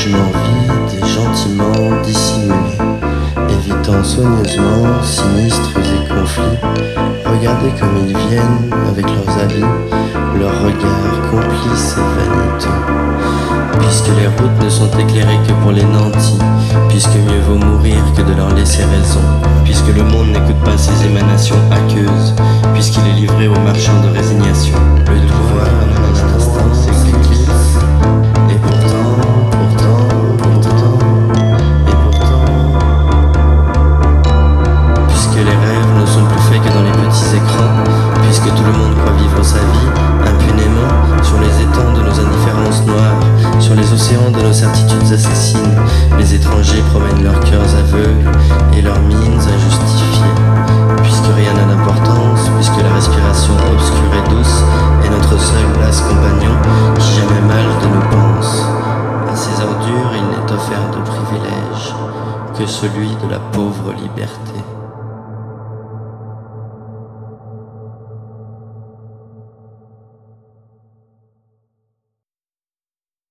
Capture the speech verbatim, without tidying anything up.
logements vides et gentiment dissimulés, évitant soigneusement sinistres et conflits. Regardez comme ils viennent avec leurs habits, leurs regards complices et vaniteux. Puisque les routes ne sont éclairées que pour les nantis, puisque mieux vaut mourir que de leur laisser raison, puisque le monde n'écoute pas ses émanations aqueuses, puisqu'il est livré aux marchands de résignation. Le devoir en un instant s'éclipse, et pourtant, pourtant, pourtant, et pourtant, puisque les rêves ne sont plus faits que dans les petits écrans, puisque tout le monde croit vivre sa vie impunément sur les étangs de nos indifférences noires, sur les océans de nos certitudes assassines, les étrangers promènent leurs cœurs aveugles et leurs mines injustifiées. Puisque rien n'a d'importance, puisque la respiration obscure et douce est notre seul las compagnon qui jamais mal de nous pense, à ces ordures il n'est offert de privilège que celui de la pauvre liberté.